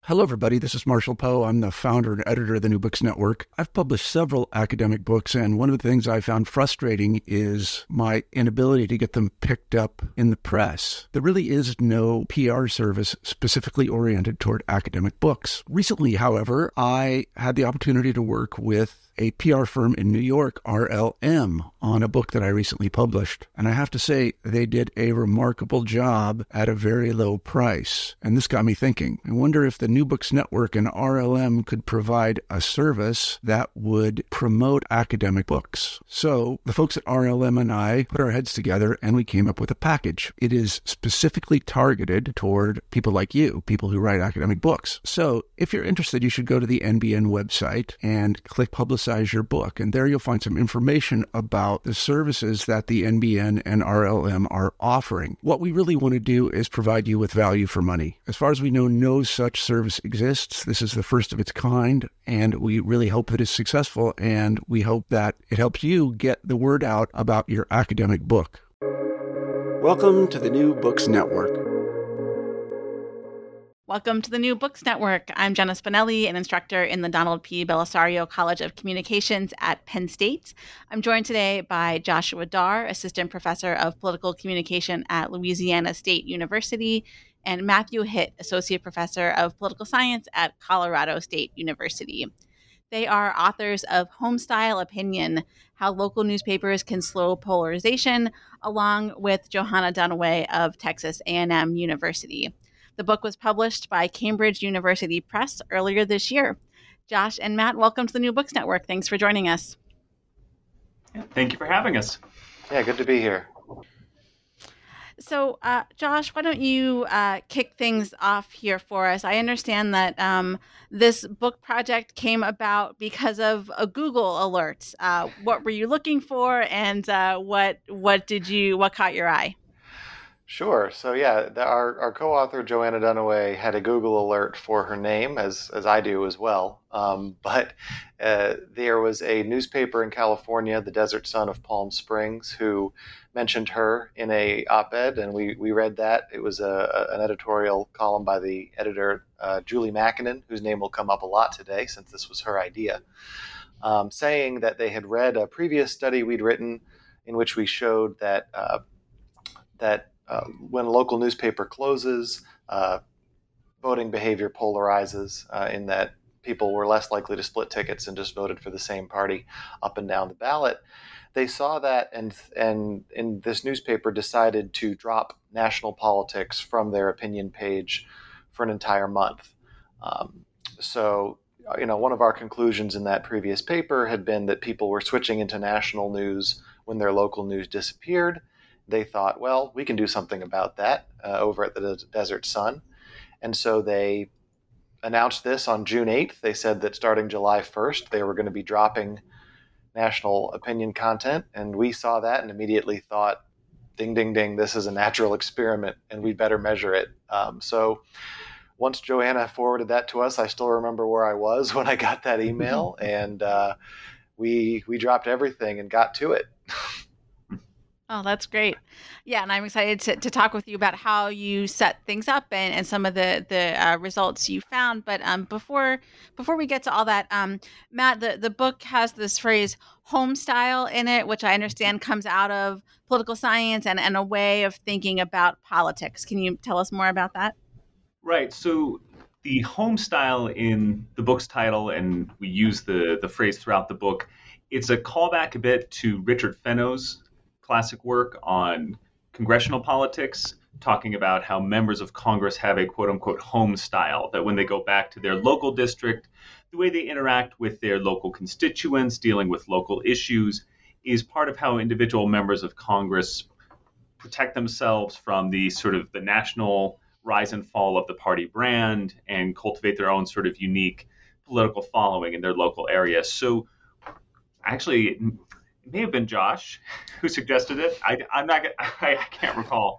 Hello, everybody. This is Marshall Poe. I'm the founder and editor of the New Books Network. I've published several academic books, and one of the things I found frustrating is my inability to get them picked up in the press. There really is no PR service specifically oriented toward academic books. Recently, however, I had the opportunity to work with a PR firm in New York, RLM, on a book that I recently published. And I have to say, they did a remarkable job at a very low price. And this got me thinking. I wonder if the New Books Network and RLM could provide a service that would promote academic books. So the folks at RLM and I put our heads together and we came up with a package. It is specifically targeted toward people like you, people who write academic books. So if you're interested, you should go to the NBN website and click Publicize Your Book. And there you'll find some information about the services that the NBN and RLM are offering. What we really want to do is provide you with value for money. As far as we know, no such service exists. This is the first of its kind, and we really hope that it's successful, and we hope that it helps you get the word out about your academic book. Welcome to the New Books Network. Welcome to the New Books Network. I'm Jenna Spinelli, an instructor in the Donald P. Bellisario College of Communications at Penn State. I'm joined today by Joshua Dar, Assistant Professor of Political Communication at Louisiana State University, and Matthew Hitt, Associate Professor of Political Science at Colorado State University. They are authors of Homestyle Opinion, How Local Newspapers Can Slow Polarization, along with Johanna Dunaway of Texas A&M University. The book was published by Cambridge University Press earlier this year. Josh and Matt, welcome to the New Books Network. Thanks for joining us. Yeah, thank you for having us. Yeah, good to be here. So, Josh, why don't you kick things off here for us? I understand that this book project came about because of a Google alert. What were you looking for, and what caught your eye? Sure. So yeah, our co-author Johanna Dunaway had a Google alert for her name, as I do as well. But there was a newspaper in California, the Desert Sun of Palm Springs, who mentioned her in a op-ed, and we read that. It was an editorial column by the editor Julie Mackinnon, whose name will come up a lot today since this was her idea, saying that they had read a previous study we'd written in which we showed that when a local newspaper closes, voting behavior polarizes in that people were less likely to split tickets and just voted for the same party up and down the ballot. They saw that and in this newspaper decided to drop national politics from their opinion page for an entire month. So one of our conclusions in that previous paper had been that people were switching into national news when their local news disappeared. They thought, well, we can do something about that over at the Desert Sun. And so they announced this on June 8th. They said that starting July 1st, they were going to be dropping national opinion content. And we saw that and immediately thought, ding, ding, ding, this is a natural experiment and we better measure it. So once Johanna forwarded that to us, I still remember where I was when I got that email. And we dropped everything and got to it. Oh, that's great. Yeah, and I'm excited to talk with you about how you set things up and some of the results you found. But before we get to all that, Matt, the book has this phrase home style in it, which I understand comes out of political science and a way of thinking about politics. Can you tell us more about that? Right. So the home style in the book's title, and we use the phrase throughout the book, it's a callback a bit to Richard Fenno's classic work on congressional politics, talking about how members of Congress have a quote-unquote home style, that when they go back to their local district, the way they interact with their local constituents, dealing with local issues, is part of how individual members of Congress protect themselves from the sort of the national rise and fall of the party brand and cultivate their own sort of unique political following in their local area. So actually, it may have been Josh who suggested it. I can't recall.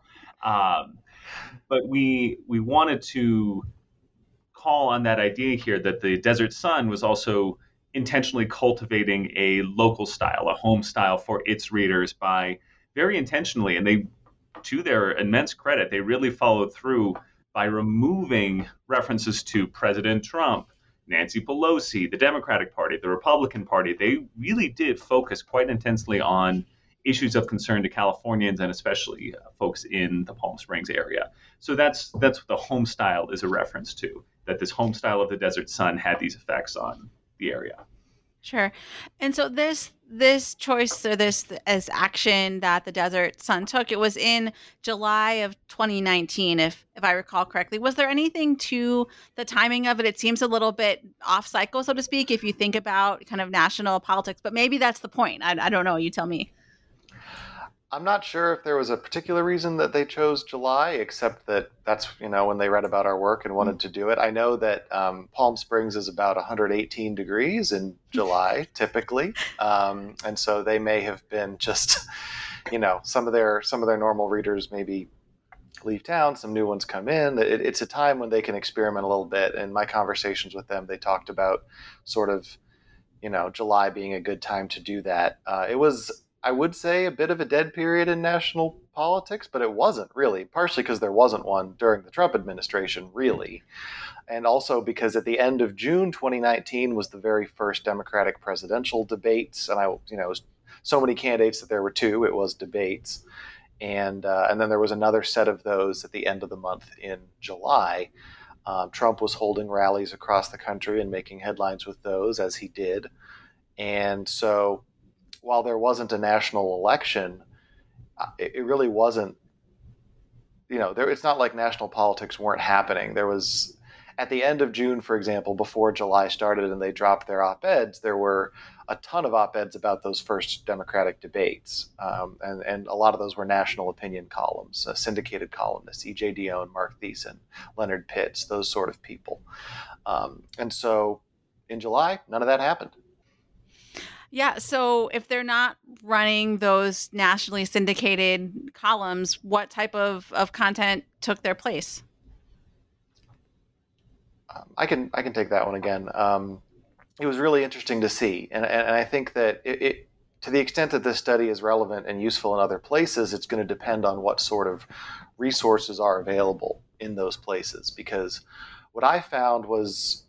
But we wanted to call on that idea here that the Desert Sun was also intentionally cultivating a local style, a home style for its readers by very intentionally, and they, to their immense credit, they really followed through by removing references to President Trump, Nancy Pelosi, the Democratic Party, the Republican Party. They really did focus quite intensely on issues of concern to Californians and especially folks in the Palm Springs area. So that's what the home style is a reference to, that this home style of the desert sun had these effects on the area. Sure. And so this choice, or this as action that the Desert Sun took, it was in July of 2019, if I recall correctly. Was there anything to the timing of it? It seems a little bit off cycle, so to speak, if you think about kind of national politics, but maybe that's the point. I don't know. You tell me. I'm not sure if there was a particular reason that they chose July, except that that's, when they read about our work and wanted to do it. I know that Palm Springs is about 118 degrees in July, typically. And so they may have been just, some of their normal readers maybe leave town, some new ones come in. It's a time when they can experiment a little bit. In my conversations with them, they talked about sort of, July being a good time to do that. It was, I would say, a bit of a dead period in national politics, but it wasn't really, partially because there wasn't one during the Trump administration, really. And also because at the end of June 2019 was the very first Democratic presidential debates. And it was so many candidates that there were two, it was debates. And then there was another set of those at the end of the month in July. Trump was holding rallies across the country and making headlines with those, as he did. And so while there wasn't a national election, it really wasn't, it's not like national politics weren't happening. There was, at the end of June, for example, before July started and they dropped their op-eds, there were a ton of op-eds about those first Democratic debates. And a lot of those were national opinion columns, syndicated columnists, E.J. Dionne, Mark Thiessen, Leonard Pitts, those sort of people. And so in July, none of that happened. Yeah. So if they're not running those nationally syndicated columns, what type of content took their place? I can take that one again. It was really interesting to see. And I think that it to the extent that this study is relevant and useful in other places, it's going to depend on what sort of resources are available in those places. Because what I found was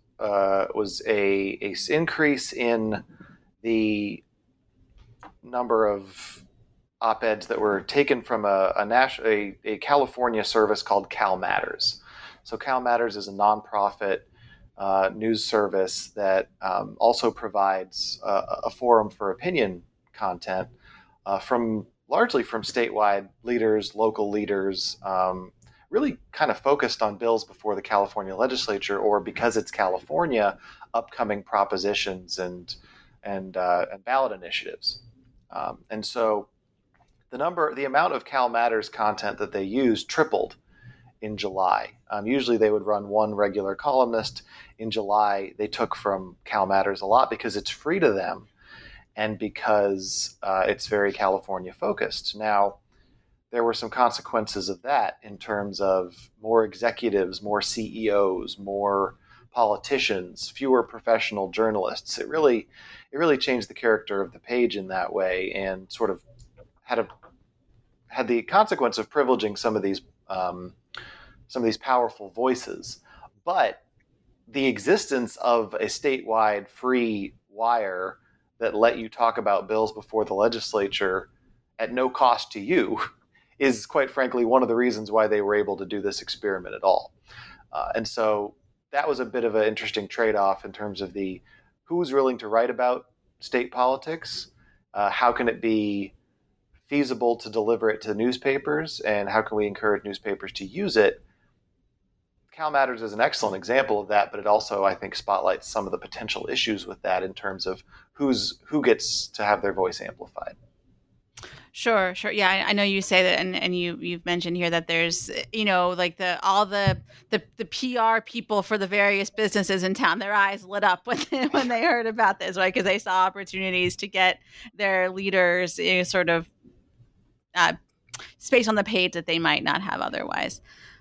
a increase in the number of op-eds that were taken from a California service called Cal Matters. So Cal Matters is a nonprofit news service that also provides a forum for opinion content largely from statewide leaders, local leaders, really kind of focused on bills before the California legislature, or because it's California, upcoming propositions and ballot initiatives. And so the amount of Cal Matters content that they used tripled in July. Usually they would run one regular columnist. In July, they took from Cal Matters a lot because it's free to them and because it's very California focused. Now, there were some consequences of that in terms of more executives, more CEOs, more politicians, fewer professional journalists. It really changed the character of the page in that way, and sort of had the consequence of privileging some of these powerful voices. But the existence of a statewide free wire that let you talk about bills before the legislature at no cost to you is, quite frankly, one of the reasons why they were able to do this experiment at all. And so that was a bit of an interesting trade-off in terms of who's willing to write about state politics, how can it be feasible to deliver it to newspapers, and how can we encourage newspapers to use it. Cal Matters is an excellent example of that, but it also, I think, spotlights some of the potential issues with that in terms of who gets to have their voice amplified. Sure. Yeah, I know you say that, and you've mentioned here that there's, like all the PR people for the various businesses in town, their eyes lit up when they heard about this, right? Because they saw opportunities to get their leaders sort of space on the page that they might not have otherwise.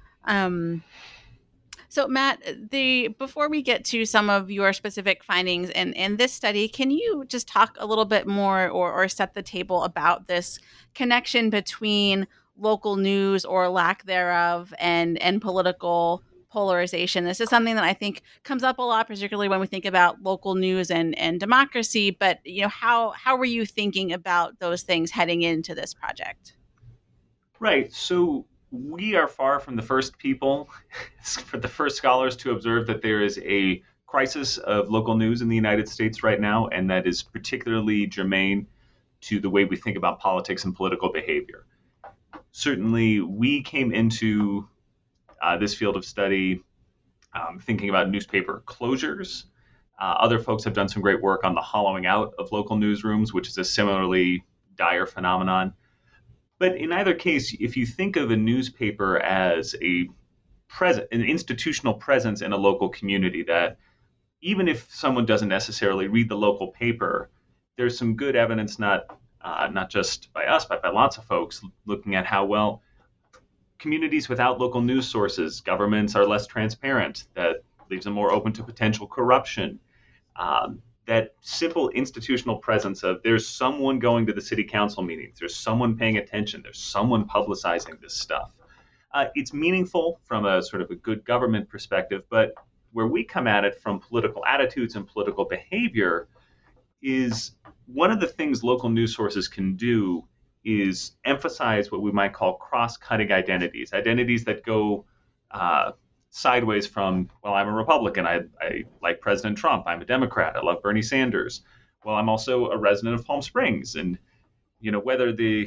So Matt, before we get to some of your specific findings in this study, can you just talk a little bit more or set the table about this connection between local news or lack thereof and political polarization. This is something that I think comes up a lot, particularly when we think about local news and democracy. But how were you thinking about those things heading into this project? Right. So we are far from the first people, for the first scholars to observe that there is a crisis of local news in the United States right now, and that is particularly germane to the way we think about politics and political behavior. Certainly, we came into this field of study thinking about newspaper closures. Other folks have done some great work on the hollowing out of local newsrooms, which is a similarly dire phenomenon. But in either case, if you think of a newspaper as an institutional presence in a local community, that even if someone doesn't necessarily read the local paper, there's some good evidence, not just by us, but by lots of folks, looking at how well communities without local news sources, governments are less transparent. That leaves them more open to potential corruption. That simple institutional presence of there's someone going to the city council meetings, there's someone paying attention, there's someone publicizing this stuff. It's meaningful from a sort of a good government perspective, but where we come at it from political attitudes and political behavior is one of the things local news sources can do is emphasize what we might call cross-cutting identities that go sideways from, well, I'm a Republican, I like President Trump, I'm a Democrat, I love Bernie Sanders. Well, I'm also a resident of Palm Springs, and whether the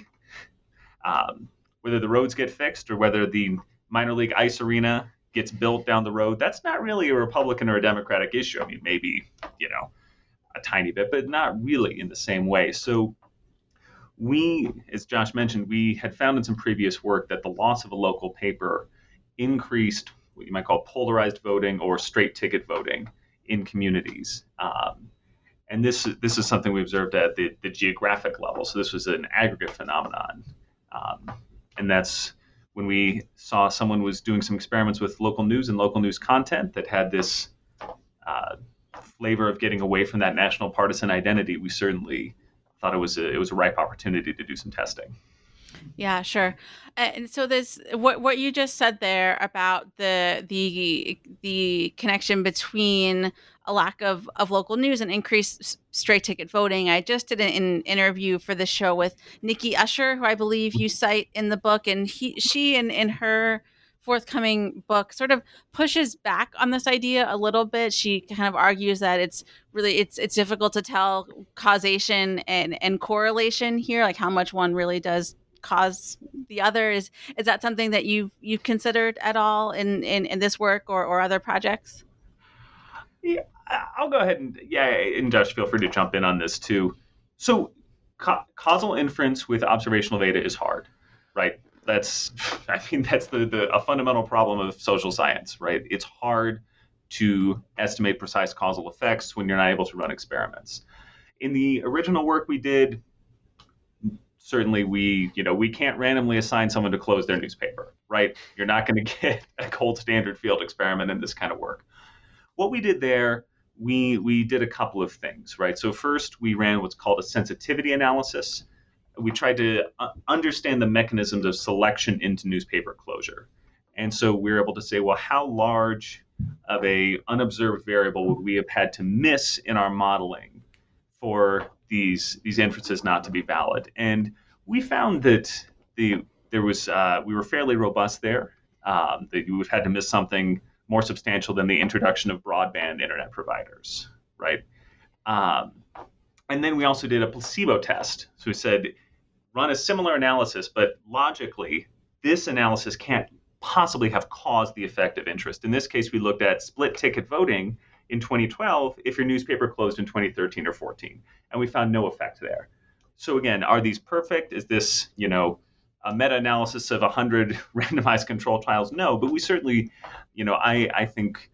roads get fixed or whether the minor league ice arena gets built down the road, that's not really a Republican or a Democratic issue. I mean, maybe a tiny bit, but not really in the same way. So we, as Josh mentioned, we had found in some previous work that the loss of a local paper increased what you might call polarized voting or straight ticket voting in communities. And this is something we observed at the geographic level. So this was an aggregate phenomenon. And that's when we saw someone was doing some experiments with local news and local news content that had this flavor of getting away from that national partisan identity. We certainly thought it was a ripe opportunity to do some testing. Yeah, sure. And so this, what you just said there about the connection between a lack of local news and increased straight ticket voting. I just did an interview for the show with Nikki Usher, who I believe you cite in the book, and she in her forthcoming book sort of pushes back on this idea a little bit. She kind of argues that it's difficult to tell causation and correlation here, like how much one really does cause the other. Is that something that you've considered at all in this work or other projects? Yeah, I'll go ahead and Josh, feel free to jump in on this too. So causal inference with observational data is hard, right? That's a fundamental problem of social science, right? It's hard to estimate precise causal effects when you're not able to run experiments. In the original work we did, certainly we can't randomly assign someone to close their newspaper, right? You're not going to get a gold standard field experiment in this kind of work. What we did there, we did a couple of things, right? So first, we ran what's called a sensitivity analysis. We tried to understand the mechanisms of selection into newspaper closure. And so we were able to say, well, how large of a unobserved variable would we have had to miss in our modeling for these inferences not to be valid? And we found that we were fairly robust there. That we would have had to miss something more substantial than the introduction of broadband internet providers, right? And then we also did a placebo test. So we said, run a similar analysis, but logically, this analysis can't possibly have caused the effect of interest. In this case, we looked at split ticket voting in 2012 if your newspaper closed in 2013 or 14, and we found no effect there. So again, are these perfect? Is this, a meta-analysis of 100 randomized control trials? No, but we certainly, I think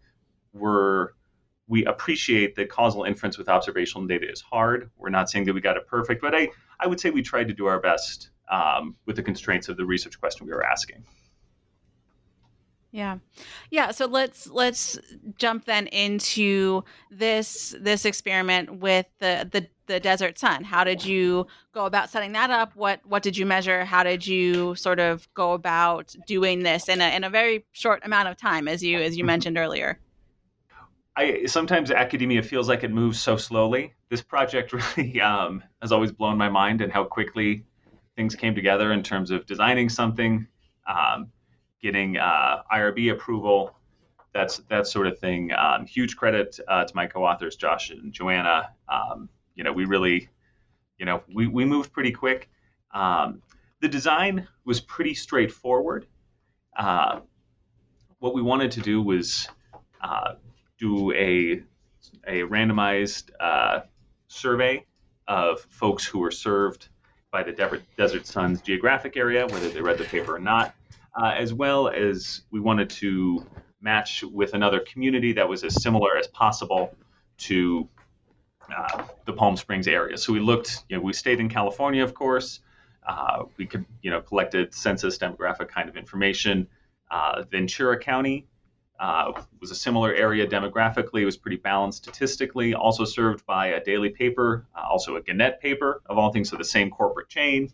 we appreciate that causal inference with observational data is hard. We're not saying that we got it perfect, but I would say we tried to do our best with the constraints of the research question we were asking. Yeah. Yeah. So let's jump then into this experiment with the desert sun. How did you go about setting that up? What did you measure? How did you sort of go about doing this in a very short amount of time, as you mentioned earlier? Sometimes academia feels like it moves so slowly. This project really has always blown my mind, and how quickly things came together in terms of designing something, um, getting IRB approval, that sort of thing. Huge credit to my co-authors, Josh and Joanna. We really, we moved pretty quick. The design was pretty straightforward. Uh, what we wanted to do was do a randomized survey of folks who were served by the Desert Sun's geographic area, whether they read the paper or not, as well as we wanted to match with another community that was as similar as possible to the Palm Springs area. So we looked, we stayed in California, of course. We could, collected census demographic kind of information. Ventura County was a similar area demographically. It was pretty balanced statistically, also served by a daily paper, also a Gannett paper, of all things, so the same corporate chain.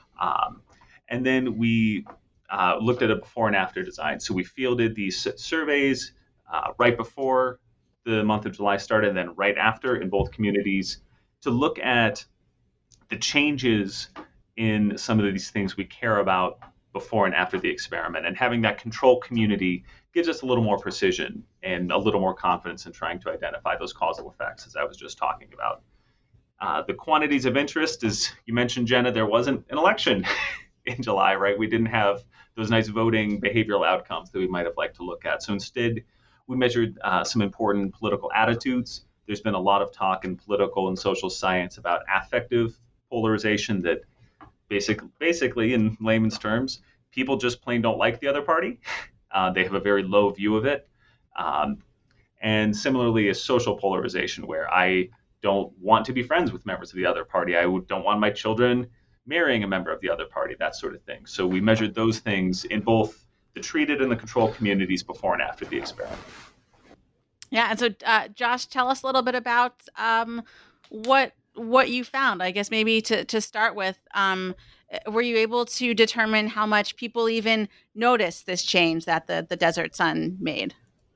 And then we looked at a before and after design. So we fielded these surveys right before the month of July started, and then right after in both communities, to look at the changes in some of these things we care about before and after the experiment. And having that control community gives us a little more precision and a little more confidence in trying to identify those causal effects, as I was just talking about. The quantities of interest, as you mentioned, Jenna, there wasn't an election in July, right? We didn't have those nice voting behavioral outcomes that we might have liked to look at. So instead, we measured some important political attitudes. There's been a lot of talk in political and social science about affective polarization, that basically, in layman's terms, people just plain don't like the other party. They have a very low view of it. And similarly, a social polarization, where I don't want to be friends with members of the other party. I don't want my children marrying a member of the other party, that sort of thing. So we measured those things in both the treated and the control communities before and after the experiment. Yeah. And so, Josh, tell us a little bit about what you found. I guess maybe to start with, were you able to determine how much people even noticed this change that the desert sun made?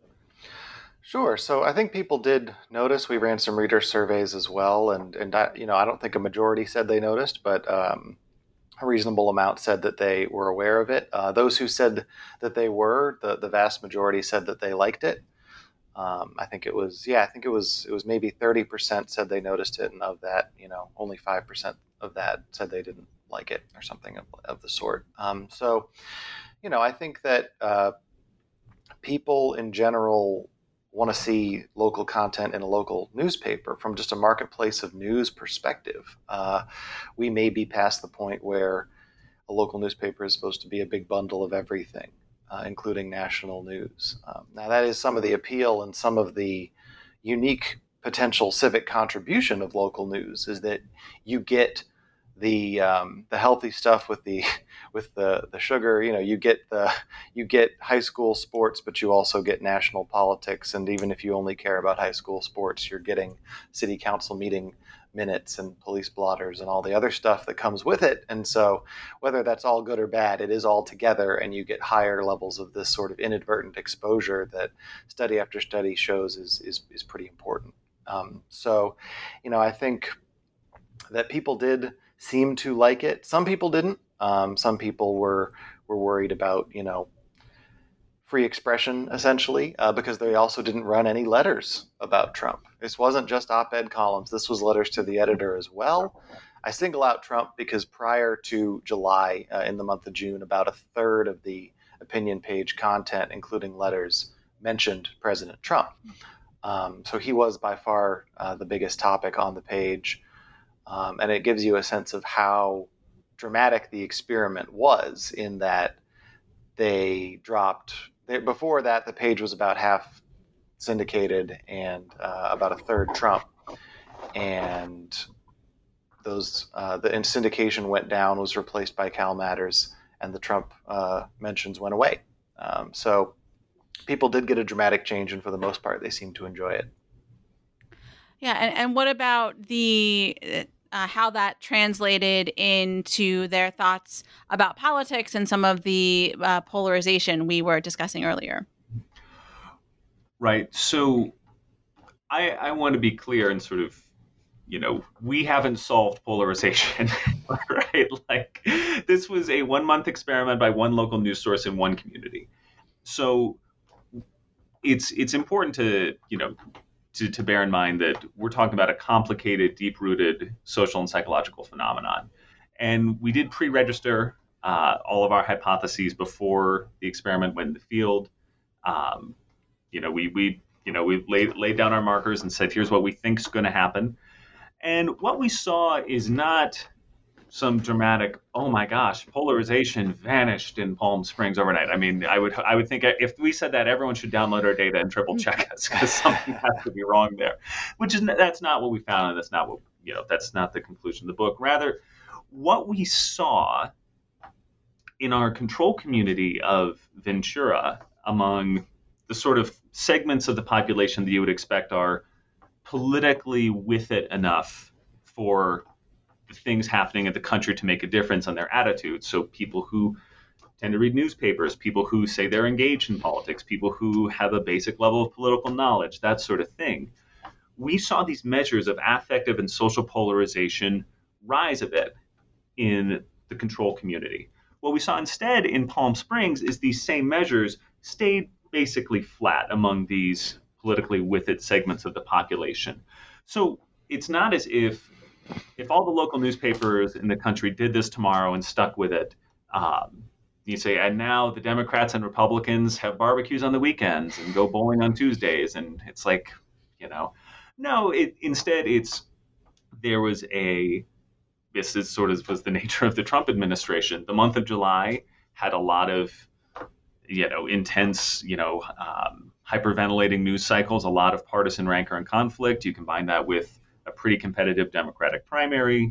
Sure. So I think people did notice. We ran some reader surveys as well, and I don't think a majority said they noticed, but a reasonable amount said that they were aware of it. Those who said that they were, the vast majority said that they liked it. I think it was maybe 30% said they noticed it, and of that, only 5% of that said they didn't like it, or something of the sort. So, I think that people in general want to see local content in a local newspaper from just a marketplace of news perspective. We may be past the point where a local newspaper is supposed to be a big bundle of everything, including national news. Now, that is some of the appeal and some of the unique potential civic contribution of local news, is that you get the healthy stuff with the sugar. You get high school sports, but you also get national politics. And even if you only care about high school sports, you're getting city council meeting minutes and police blotters and all the other stuff that comes with it. And so whether that's all good or bad, it is all together, and you get higher levels of this sort of inadvertent exposure that study after study shows is pretty important. So I think that people did seem to like it. Some people didn't. Some people were worried about, free expression, essentially, because they also didn't run any letters about Trump. This wasn't just op-ed columns. This was letters to the editor as well. I single out Trump because prior to July, in the month of June, about a third of the opinion page content, including letters, mentioned President Trump. So he was by far the biggest topic on the page. And it gives you a sense of how dramatic the experiment was, in that before that, the page was about half syndicated and about a third Trump. And those the syndication went down, was replaced by Cal Matters, and the Trump mentions went away. So people did get a dramatic change, and for the most part, they seemed to enjoy it. Yeah, and what about the how that translated into their thoughts about politics and some of the polarization we were discussing earlier? Right. So I want to be clear and sort of, we haven't solved polarization, right? Like, this was a 1-month experiment by one local news source in one community. So it's important to bear in mind that we're talking about a complicated, deep-rooted social and psychological phenomenon. And we did pre-register all of our hypotheses before the experiment went in the field. We laid down our markers and said, here's what we think is going to happen. And what we saw is not some dramatic, oh my gosh, polarization vanished in Palm Springs overnight. I mean, I would think if we said that, everyone should download our data and triple check us, because something has to be wrong there. That's not what we found, and that's not the conclusion of the book. Rather, what we saw in our control community of Ventura, among the sort of segments of the population that you would expect are politically with it enough for things happening in the country to make a difference on their attitudes. So people who tend to read newspapers, people who say they're engaged in politics, people who have a basic level of political knowledge, that sort of thing. We saw these measures of affective and social polarization rise a bit in the control community. What we saw instead in Palm Springs is these same measures stayed basically flat among these politically with it segments of the population. So it's not as if all the local newspapers in the country did this tomorrow and stuck with it, you say, and now the Democrats and Republicans have barbecues on the weekends and go bowling on Tuesdays. And it's like, no, instead this is sort of was the nature of the Trump administration. The month of July had a lot of, intense, hyperventilating news cycles, a lot of partisan rancor and conflict. You combine that with a pretty competitive Democratic primary,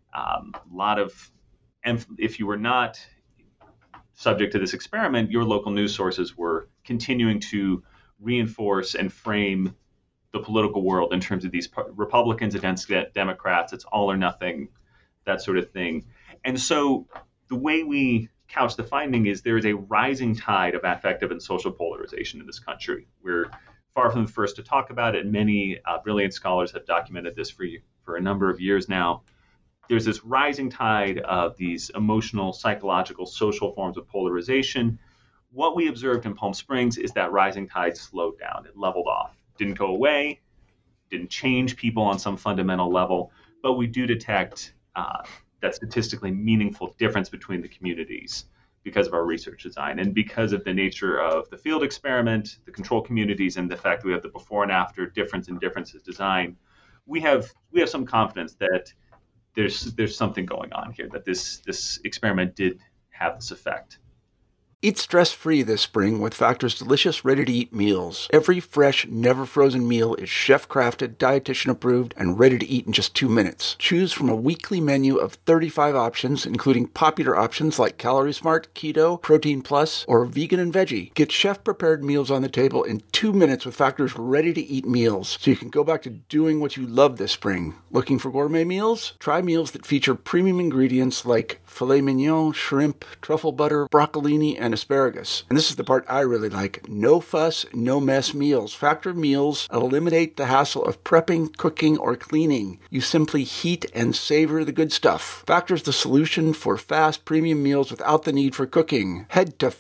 if you were not subject to this experiment, your local news sources were continuing to reinforce and frame the political world in terms of these Republicans against Democrats. It's all or nothing, that sort of thing. And so the way we couch the finding is there is a rising tide of affective and social polarization in this country. We're far from the first to talk about it. Many brilliant scholars have documented this for a number of years now. There's this rising tide of these emotional, psychological, social forms of polarization. What we observed in Palm Springs is that rising tide slowed down. It leveled off. Didn't go away, didn't change people on some fundamental level, but we do detect that statistically meaningful difference between the communities because of our research design and because of the nature of the field experiment, the control communities, and the fact that we have the before and after difference in differences design. We have some confidence that there's something going on here, that this experiment did have this effect. Eat stress-free this spring with Factor's delicious, ready-to-eat meals. Every fresh, never-frozen meal is chef-crafted, dietitian-approved, and ready to eat in just 2 minutes. Choose from a weekly menu of 35 options, including popular options like Calorie Smart, Keto, Protein Plus, or Vegan and Veggie. Get chef-prepared meals on the table in 2 minutes with Factor's ready-to-eat meals, so you can go back to doing what you love this spring. Looking for gourmet meals? Try meals that feature premium ingredients like filet mignon, shrimp, truffle butter, broccolini, and asparagus. And this is the part I really like. No fuss, no mess meals. Factor meals eliminate the hassle of prepping, cooking, or cleaning. You simply heat and savor the good stuff. Factor's the solution for fast premium meals without the need for cooking. Head to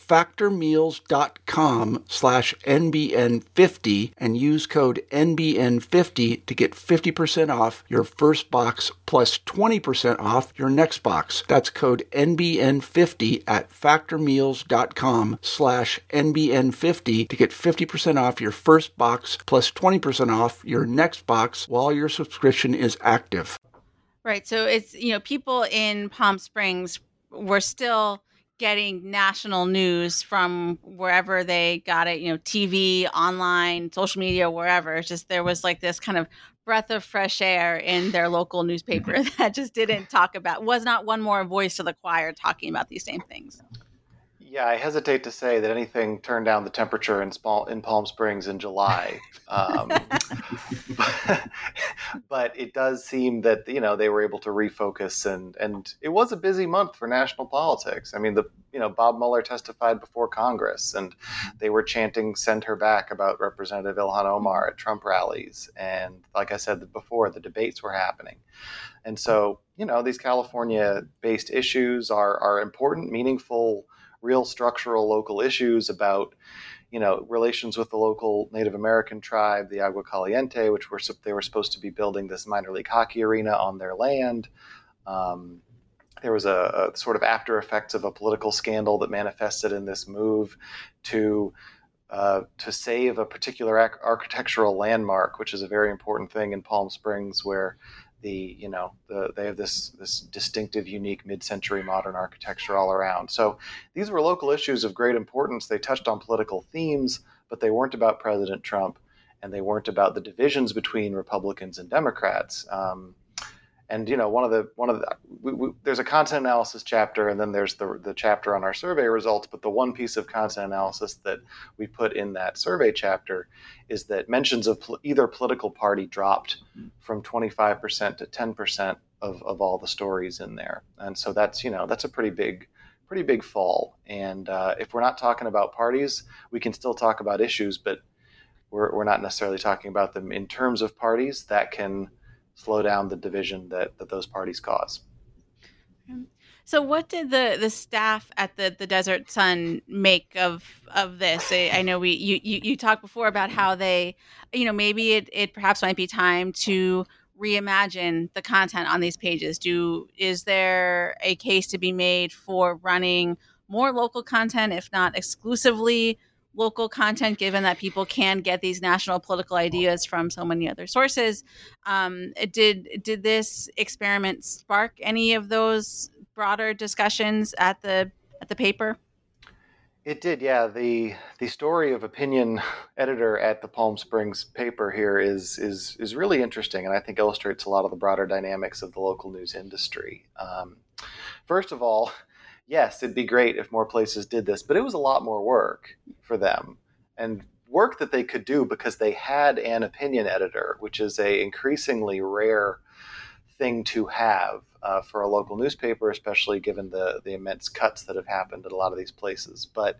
factormeals.com/NBN50 and use code NBN50 to get 50% off your first box plus 20% off your next box. That's code NBN50 at factormeals.com/NBN50 to get 50% off your first box plus 20% off your next box while your subscription is active. Right. So it's, people in Palm Springs were still getting national news from wherever they got it, TV, online, social media, wherever. It's just there was like this kind of breath of fresh air in their local newspaper that just didn't talk about, was not one more voice to the choir talking about these same things. Yeah, I hesitate to say that anything turned down the temperature in Palm Springs in July. But it does seem that they were able to refocus, and it was a busy month for national politics. I mean, Bob Mueller testified before Congress, and they were chanting "Send her back" about Representative Ilhan Omar at Trump rallies, and like I said before, the debates were happening, and so these California-based issues are important, meaningful, real structural local issues about relations with the local Native American tribe, the Agua Caliente, which they were supposed to be building this minor league hockey arena on their land. There was a sort of after effects of a political scandal that manifested in this move to save a particular architectural landmark, which is a very important thing in Palm Springs, where they have this distinctive, unique mid-century modern architecture all around. So these were local issues of great importance. They touched on political themes, but they weren't about President Trump, and they weren't about the divisions between Republicans and Democrats. And there's a content analysis chapter, and then there's the chapter on our survey results. But the one piece of content analysis that we put in that survey chapter is that mentions of either political party dropped from 25% to 10% of all the stories in there. And so that's a pretty big fall. And if we're not talking about parties, we can still talk about issues, but we're not necessarily talking about them in terms of parties. That can slow down the division that those parties cause. So what did the staff at the Desert Sun make of this? I know you talked before about how they, maybe it perhaps might be time to reimagine the content on these pages. Is there a case to be made for running more local content, if not exclusively local content, given that people can get these national political ideas from so many other sources? Did this experiment spark any of those broader discussions at the paper? It did, yeah. The story of opinion editor at the Palm Springs paper here is really interesting, and I think illustrates a lot of the broader dynamics of the local news industry. First of all, yes, it'd be great if more places did this, but it was a lot more work for them, and work that they could do because they had an opinion editor, which is a increasingly rare thing to have for a local newspaper, especially given the immense cuts that have happened at a lot of these places. But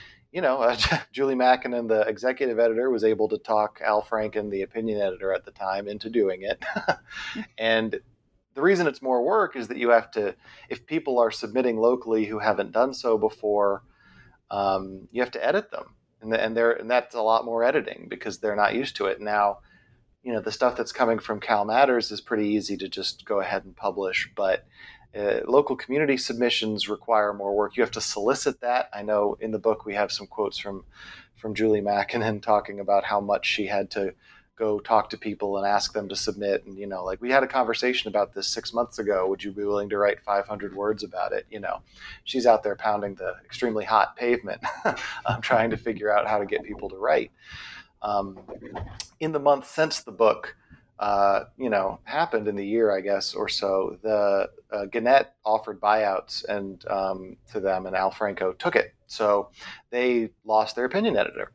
Julie Mackinnon, the executive editor, was able to talk Al Franken, the opinion editor at the time, into doing it. And the reason it's more work is that you have to, if people are submitting locally who haven't done so before, you have to edit them, and that's a lot more editing because they're not used to it. Now, the stuff that's coming from Cal Matters is pretty easy to just go ahead and publish, but local community submissions require more work. You have to solicit that. I know in the book we have some quotes from Julie Mackinnon talking about how much she had to go talk to people and ask them to submit. And, we had a conversation about this 6 months ago. Would you be willing to write 500 words about it? She's out there pounding the extremely hot pavement, trying to figure out how to get people to write. In the month since the book, happened in the year, I guess, or so, the Gannett offered buyouts and to them, and Al Franken took it. So they lost their opinion editor.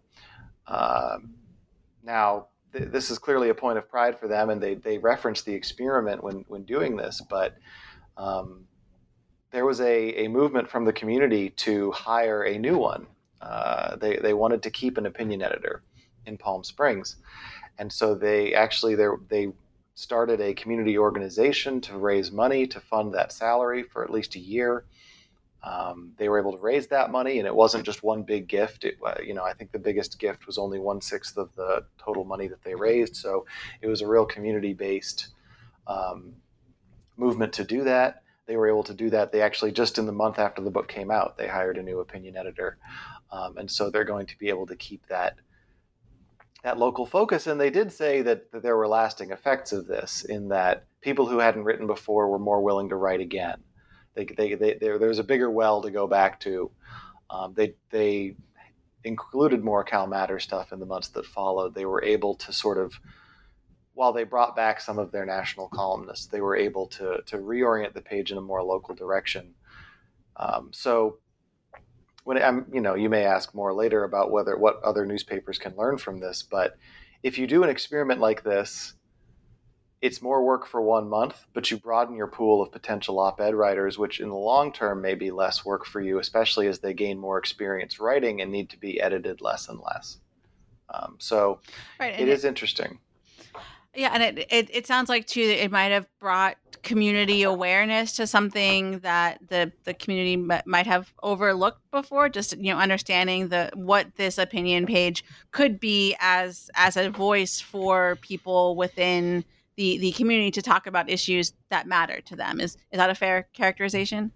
Now, this is clearly a point of pride for them, and they referenced the experiment when doing this, but there was a movement from the community to hire a new one. They wanted to keep an opinion editor in Palm Springs. And so they started a community organization to raise money to fund that salary for at least a year. They were able to raise that money, and it wasn't just one big gift. I think the biggest gift was only 1/6 of the total money that they raised. So it was a real community-based movement to do that. They were able to do that. They actually, just in the month after the book came out, they hired a new opinion editor. And so they're going to be able to keep that local focus. And they did say that there were lasting effects of this, in that people who hadn't written before were more willing to write again. There was a bigger well to go back to. They included more Cal Matter stuff in the months that followed. They were able to sort of, while they brought back some of their national columnists, they were able to reorient the page in a more local direction. So you may ask more later about what other newspapers can learn from this, but if you do an experiment like this, it's more work for 1 month, but you broaden your pool of potential op-ed writers, which in the long term may be less work for you, especially as they gain more experience writing and need to be edited less and less. So right, it is interesting. Yeah, and it sounds like, too, that it might have brought community awareness to something that the community might have overlooked before, just, understanding what this opinion page could be as a voice for people within the community to talk about issues that matter to them. Is that a fair characterization?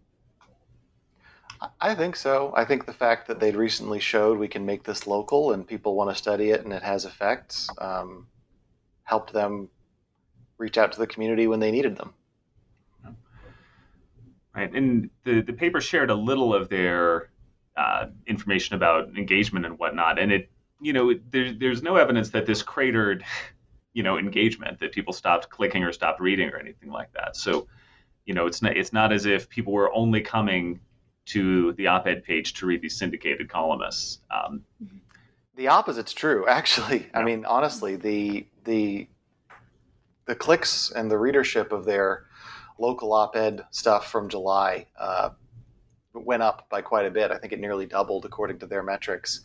I think so. I think the fact that they'd recently showed we can make this local and people want to study it and it has effects helped them reach out to the community when they needed them. Right, and the paper shared a little of their information about engagement and whatnot, and there's no evidence that this cratered engagement, that people stopped clicking or stopped reading or anything like that. So, it's not as if people were only coming to the op-ed page to read these syndicated columnists. The opposite's true, actually. I mean, honestly, the clicks and the readership of their local op-ed stuff from July went up by quite a bit. I think it nearly doubled according to their metrics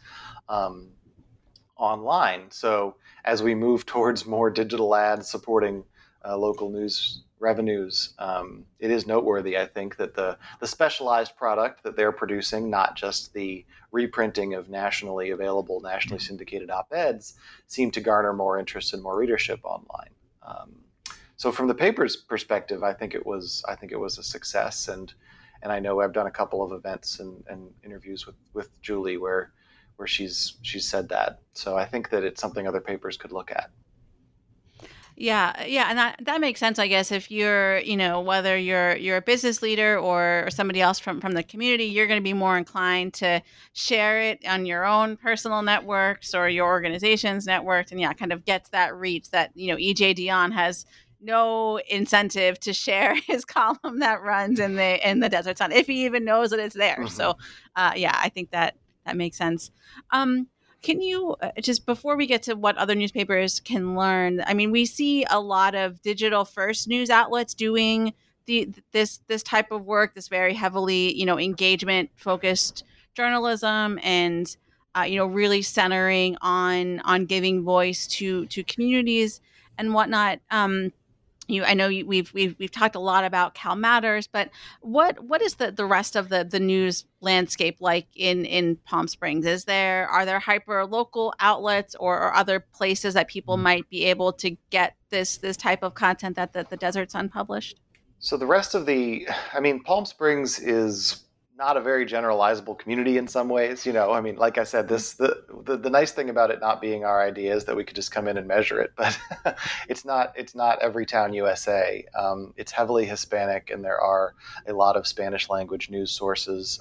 online. So as we move towards more digital ads supporting local news revenues, it is noteworthy, I think, that the specialized product that they're producing, not just the reprinting of nationally available, nationally syndicated op-eds, seem to garner more interest and more readership online. So from the paper's perspective, I think it was a success, and I know I've done a couple of events and interviews with Julie where she's said that. So I think that it's something other papers could look at. Yeah, and that makes sense, I guess. If you're, whether you're a business leader or somebody else from the community, you're going to be more inclined to share it on your own personal networks or your organization's networks, and kind of gets that reach that E.J. Dionne has no incentive to share his column that runs in the Desert Sun, if he even knows that it's there. Mm-hmm. So, I think that makes sense. Can you, just before we get to what other newspapers can learn, I mean, we see a lot of digital first news outlets doing this type of work, this very heavily, engagement focused journalism, and, really centering on giving voice to communities and whatnot. I know we've talked a lot about Cal Matters, but what is the rest of the news landscape like in Palm Springs? Are there hyper local outlets or other places that people might be able to get this type of content that the Desert Sun published? So the rest of Palm Springs is not a very generalizable community in some ways. Like I said, the nice thing about it not being our idea is that we could just come in and measure it, but it's not every town USA. It's heavily Hispanic, and there are a lot of Spanish language news sources,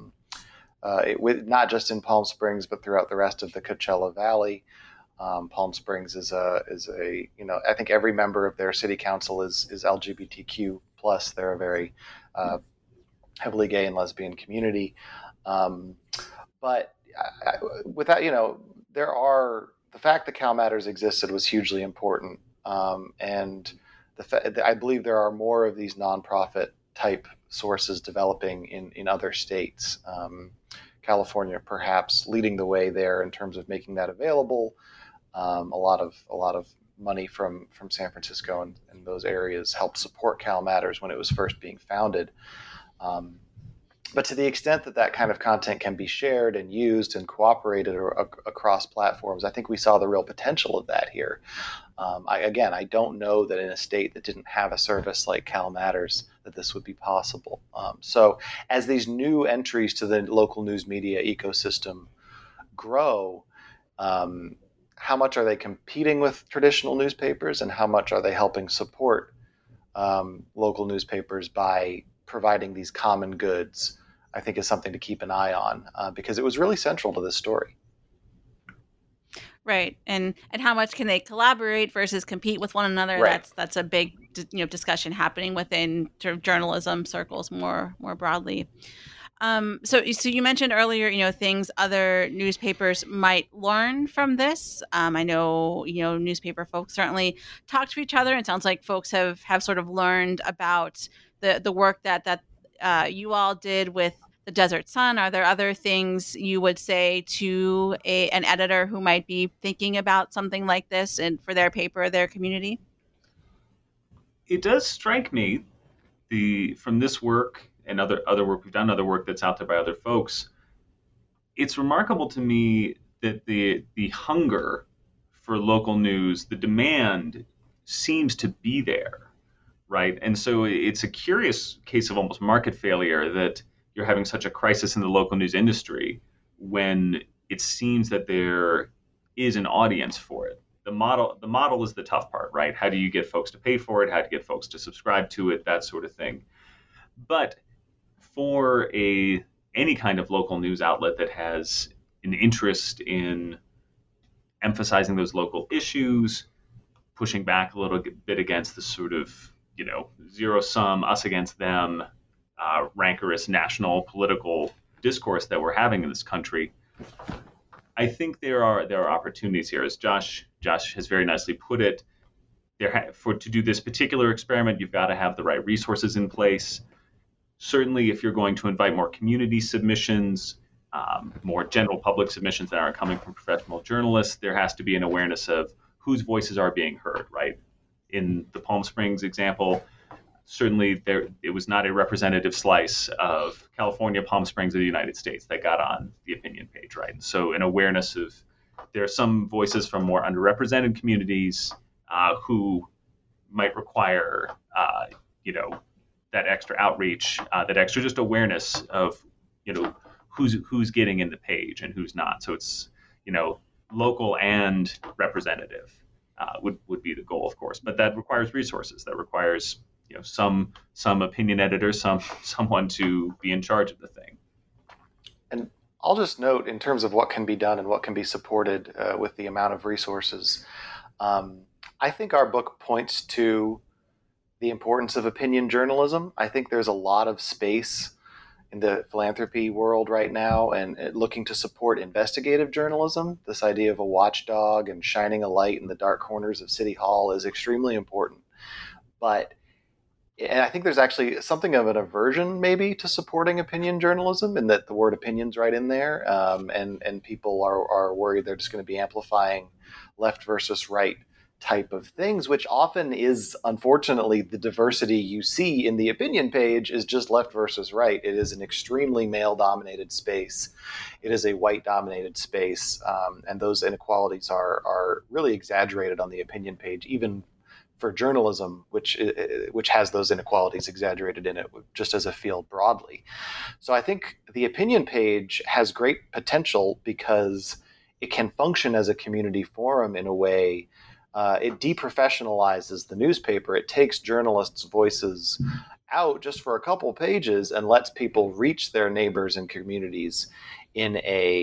not just in Palm Springs, but throughout the rest of the Coachella Valley. Palm Springs is a I think every member of their city council is LGBTQ+. They're a very heavily gay and lesbian community. But without, the fact that Cal Matters existed was hugely important. And I believe there are more of these nonprofit type sources developing in other states. California perhaps leading the way there in terms of making that available. A lot of money from San Francisco and those areas helped support Cal Matters when it was first being founded. But to the extent that kind of content can be shared and used and cooperated across platforms, I think we saw the real potential of that here. I don't know that in a state that didn't have a service like Cal Matters that this would be possible. So as these new entries to the local news media ecosystem grow, how much are they competing with traditional newspapers, and how much are they helping support local newspapers by providing these common goods, I think is something to keep an eye on, because it was really central to this story. Right. And how much can they collaborate versus compete with one another? Right. That's a big discussion happening within journalism circles more broadly. So you mentioned earlier, things other newspapers might learn from this. I know, newspaper folks certainly talk to each other. It sounds like folks have sort of learned about the work that you all did with the Desert Sun. Are there other things you would say to an editor who might be thinking about something like this and for their paper, their community? It does strike me from this work and other work we've done, other work that's out there by other folks. It's remarkable to me that the hunger for local news, the demand seems to be there, right? And so it's a curious case of almost market failure that you're having such a crisis in the local news industry when it seems that there is an audience for it. The model is the tough part, right? How do you get folks to pay for it? How do you get folks to subscribe to it? That sort of thing. But for any kind of local news outlet that has an interest in emphasizing those local issues, pushing back a little bit against the sort of, zero sum, us against them, rancorous national political discourse that we're having in this country, I think there are opportunities here. As Josh has very nicely put it, to do this particular experiment, you've got to have the right resources in place. Certainly, if you're going to invite more community submissions, more general public submissions that aren't coming from professional journalists, there has to be an awareness of whose voices are being heard, right? In the Palm Springs example, certainly it was not a representative slice of California, Palm Springs, or the United States that got on the opinion page, right? And so an awareness of there are some voices from more underrepresented communities who might require, that extra outreach, that extra just awareness of, who's getting in the page and who's not. So it's, local and representative would be the goal, of course. But that requires resources. That requires, some opinion editor, someone to be in charge of the thing. And I'll just note, in terms of what can be done and what can be supported with the amount of resources, I think our book points to the importance of opinion journalism. I think there's a lot of space in the philanthropy world right now and looking to support investigative journalism. This idea of a watchdog and shining a light in the dark corners of City Hall is extremely important. And I think there's actually something of an aversion maybe to supporting opinion journalism, in that the word opinion's right in there, and people are worried they're just going to be amplifying left versus right type of things, which often is, unfortunately, the diversity you see in the opinion page is just left versus right. It is an extremely male-dominated space. It is a white-dominated space, and those inequalities are really exaggerated on the opinion page, even for journalism, which has those inequalities exaggerated in it, just as a field broadly. So I think the opinion page has great potential because it can function as a community forum in a way. It deprofessionalizes the newspaper. It takes journalists' voices out just for a couple pages and lets people reach their neighbors and communities with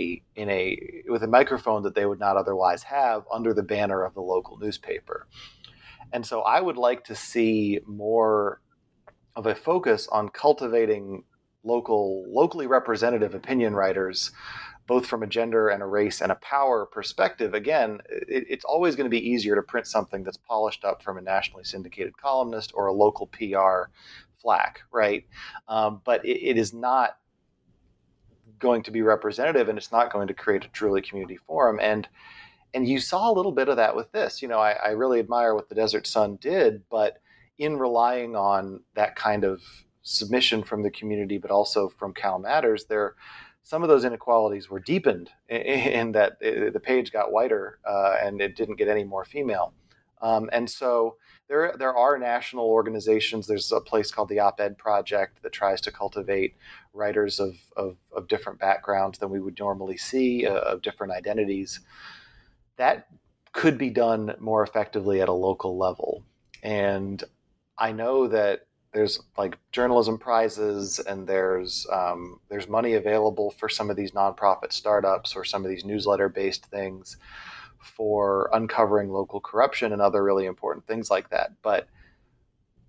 a microphone that they would not otherwise have under the banner of the local newspaper. And so I would like to see more of a focus on cultivating locally representative opinion writers, both from a gender and a race and a power perspective. Again, it's always going to be easier to print something that's polished up from a nationally syndicated columnist or a local PR flack, right? But it is not going to be representative, and it's not going to create a truly community forum. And you saw a little bit of that with this. I really admire what the Desert Sun did, but in relying on that kind of submission from the community, but also from Cal Matters, some of those inequalities were deepened in that the page got whiter and it didn't get any more female. And so there are national organizations. There's a place called the Op-Ed Project that tries to cultivate writers of different backgrounds than we would normally see, of different identities. That could be done more effectively at a local level. And I know that there's like journalism prizes, and there's money available for some of these nonprofit startups or some of these newsletter-based things for uncovering local corruption and other really important things like that. But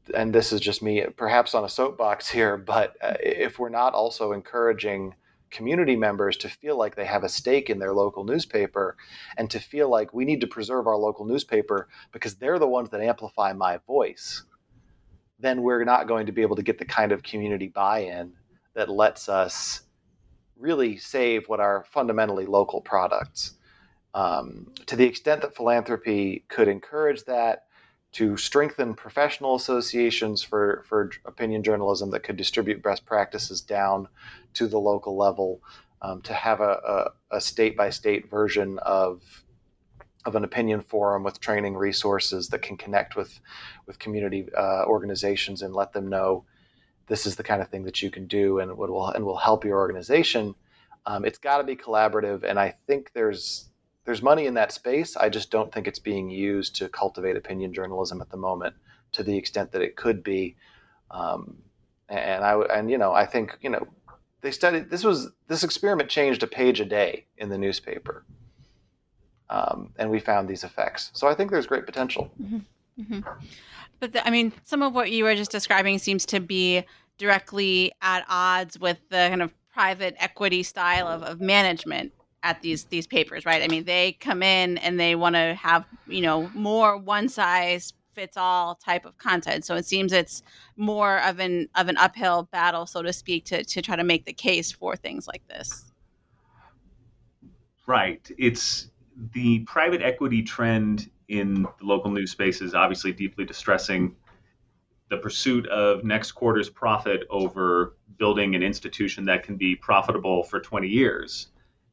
and this is just me perhaps on a soapbox here, but if we're not also encouraging community members to feel like they have a stake in their local newspaper and to feel like we need to preserve our local newspaper because they're the ones that amplify my voice, then we're not going to be able to get the kind of community buy-in that lets us really save what are fundamentally local products. To the extent that philanthropy could encourage that, to strengthen professional associations for opinion journalism that could distribute best practices down to the local level, to have a state-by-state version of an opinion forum with training resources that can connect with community organizations and let them know this is the kind of thing that you can do and will help your organization. It's got to be collaborative, and I think there's money in that space. I just don't think it's being used to cultivate opinion journalism at the moment to the extent that it could be. I think they studied this experiment changed a page a day in the newspaper, and we found these effects. So I think there's great potential. Mm-hmm. Mm-hmm. But some of what you were just describing seems to be directly at odds with the kind of private equity style of management at these papers, right? I mean, they come in and they want to have, more one size fits all type of content. So it seems it's more of an uphill battle, so to speak, to try to make the case for things like this. Right. It's the private equity trend in the local news space is obviously deeply distressing. The pursuit of next quarter's profit over building an institution that can be profitable for 20 years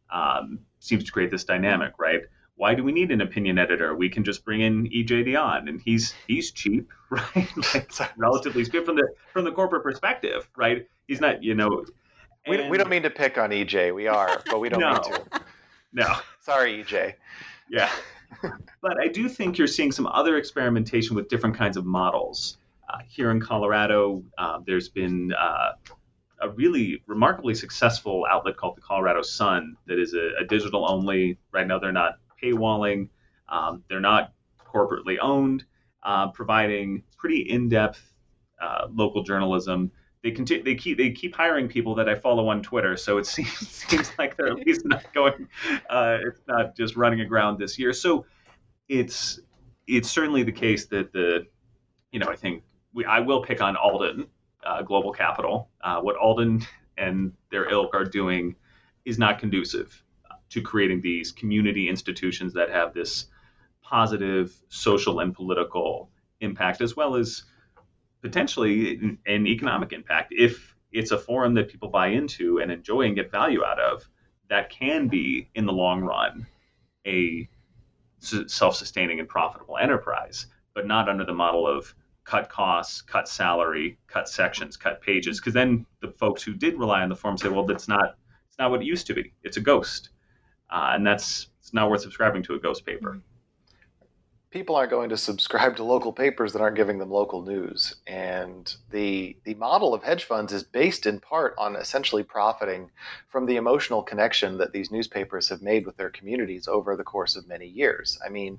seems to create this dynamic, right? Why do we need an opinion editor? We can just bring in EJ Dionne, and he's cheap, right? Relatively speaking, from the corporate perspective, right? He's not, We don't mean to pick on EJ. We are, but we don't mean to. No. Sorry, EJ. Yeah. But I do think you're seeing some other experimentation with different kinds of models. Here in Colorado, there's been a really remarkably successful outlet called the Colorado Sun that is a digital only. Right now, they're not paywalling. They're not corporately owned, providing pretty in-depth local journalism. They keep hiring people that I follow on Twitter, so it seems like they're at least not going. It's not just running aground this year. So it's certainly the case that I think I will pick on Alden Global Capital. What Alden and their ilk are doing is not conducive to creating these community institutions that have this positive social and political impact, as well as potentially an economic impact. If it's a forum that people buy into and enjoy and get value out of, that can be, in the long run, a self-sustaining and profitable enterprise, but not under the model of cut costs, cut salary, cut sections, cut pages. Because then the folks who did rely on the forum say, well, it's not what it used to be. It's a ghost. And it's not worth subscribing to a ghost paper. People aren't going to subscribe to local papers that aren't giving them local news. And the model of hedge funds is based in part on essentially profiting from the emotional connection that these newspapers have made with their communities over the course of many years. I mean,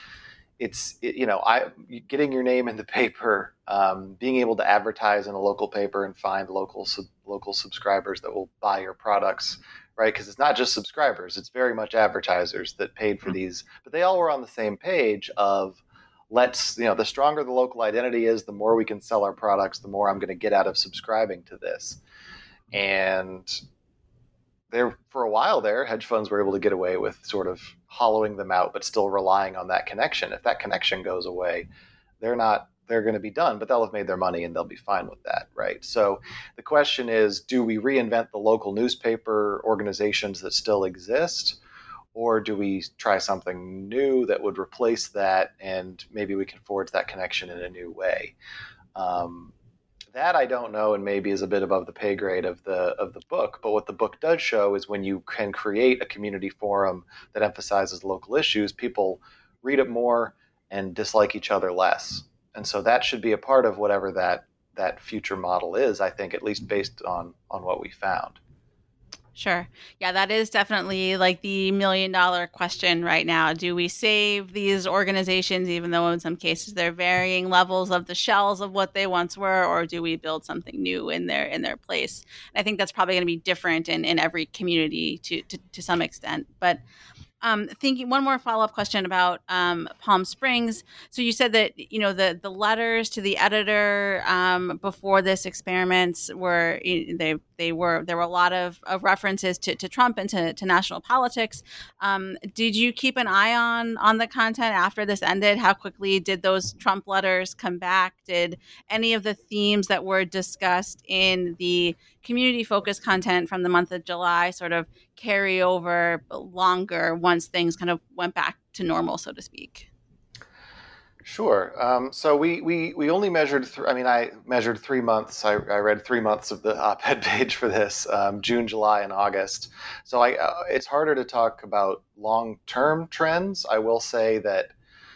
getting your name in the paper, being able to advertise in a local paper and find local subscribers that will buy your products, right? Because it's not just subscribers, it's very much advertisers that paid for these, but they all were on the same page of the stronger the local identity is, the more we can sell our products, the more I'm going to get out of subscribing to this. And for a while there, hedge funds were able to get away with sort of hollowing them out, but still relying on that connection. If that connection goes away, they're going to be done, but they'll have made their money and they'll be fine with that, right? So the question is, do we reinvent the local newspaper organizations that still exist, or do we try something new that would replace that and maybe we can forge that connection in a new way? That I don't know, and maybe is a bit above the pay grade of the book. But what the book does show is when you can create a community forum that emphasizes local issues, people read it more and dislike each other less. And so that should be a part of whatever that future model is, I think, at least based on what we found. Sure. Yeah, that is definitely like the $1 million question right now. Do we save these organizations, even though in some cases they're varying levels of the shells of what they once were, or do we build something new in their place? And I think that's probably going to be different in every community to some extent. But thinking one more follow-up question about Palm Springs. So you said that the letters to the editor before this experiment were there were a lot of references to Trump and to national politics. Did you keep an eye on the content after this ended? How quickly did those Trump letters come back? Did any of the themes that were discussed in the community-focused content from the month of July sort of carry over longer once things kind of went back to normal, so to speak? Sure. So we only measured. I measured 3 months. I read 3 months of the op-ed page for this, June, July, and August. So it's harder to talk about long-term trends. I will say that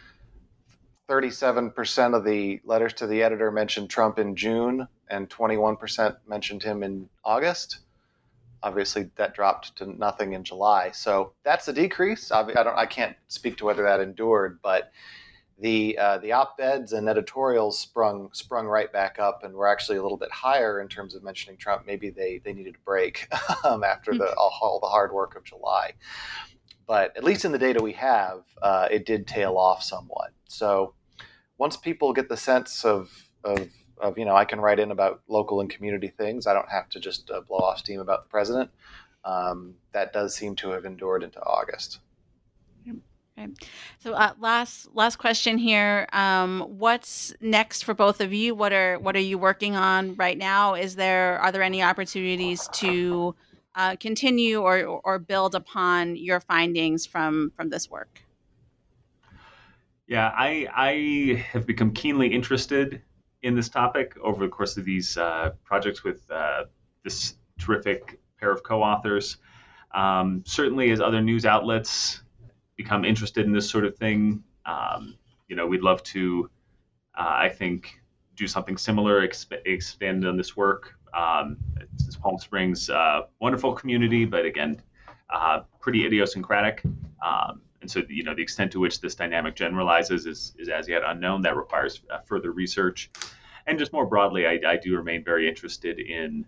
37% of the letters to the editor mentioned Trump in June, and 21% mentioned him in August. Obviously, that dropped to nothing in July. So that's a decrease. I can't speak to whether that endured, but the op-eds and editorials sprung right back up and were actually a little bit higher in terms of mentioning Trump. Maybe they needed a break after all the hard work of July. But at least in the data we have, it did tail off somewhat. So once people get the sense of I can write in about local and community things, I don't have to just blow off steam about the president. That does seem to have endured into August. Okay. So last question here. What's next for both of you? What are you working on right now? Are there any opportunities to continue or build upon your findings from this work? Yeah, I have become keenly interested in this topic over the course of these projects with this terrific pair of co-authors. Certainly, as other news outlets become interested in this sort of thing, we'd love to, I think, do something similar, expand on this work. It's Palm Springs, wonderful community, but again, pretty idiosyncratic. And so, the extent to which this dynamic generalizes is as yet unknown. That requires further research. And just more broadly, I do remain very interested in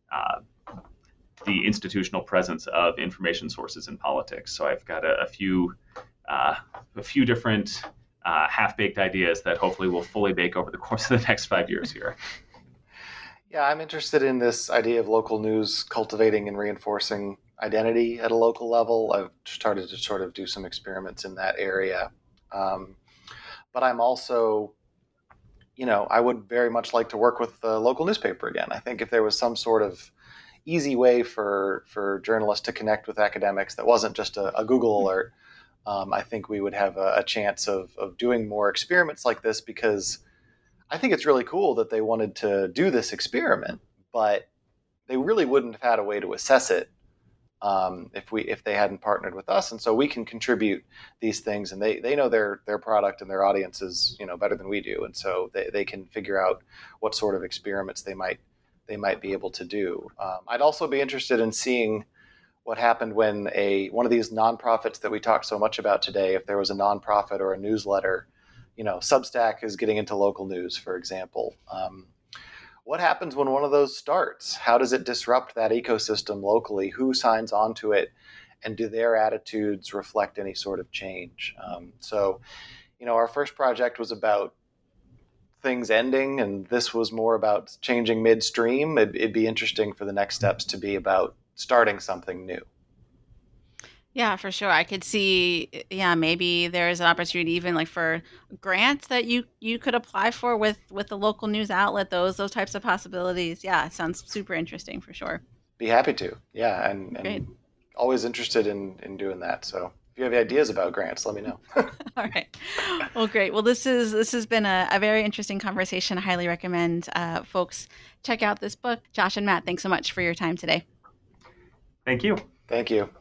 the institutional presence of information sources in politics. So I've got a few different half-baked ideas that hopefully will fully bake over the course of the next 5 years here. Yeah, I'm interested in this idea of local news cultivating and reinforcing identity at a local level. I've started to sort of do some experiments in that area. But I'm also, I would very much like to work with the local newspaper again. I think if there was some sort of easy way for journalists to connect with academics that wasn't just a Google alert, I think we would have a chance of doing more experiments like this, because I think it's really cool that they wanted to do this experiment, but they really wouldn't have had a way to assess it if they hadn't partnered with us. And so we can contribute these things, and they know their product and their audiences better than we do, and so they can figure out what sort of experiments they might be able to do. I'd also be interested in seeing what happened when one of these nonprofits that we talked so much about today, if there was a nonprofit or a newsletter, Substack is getting into local news, for example. What happens when one of those starts? How does it disrupt that ecosystem locally? Who signs on to it? And do their attitudes reflect any sort of change? So, our first project was about things ending, and this was more about changing midstream. It'd be interesting for the next steps to be about starting something new. Yeah, for sure. I could see, maybe there's an opportunity even like for grants that you could apply for with the local news outlet, those types of possibilities. Yeah, it sounds super interesting for sure. Be happy to. Yeah, and always interested in doing that. So if you have ideas about grants, let me know. All right. Well, great. Well, this has been a very interesting conversation. I highly recommend folks check out this book. Josh and Matt, thanks so much for your time today. Thank you. Thank you.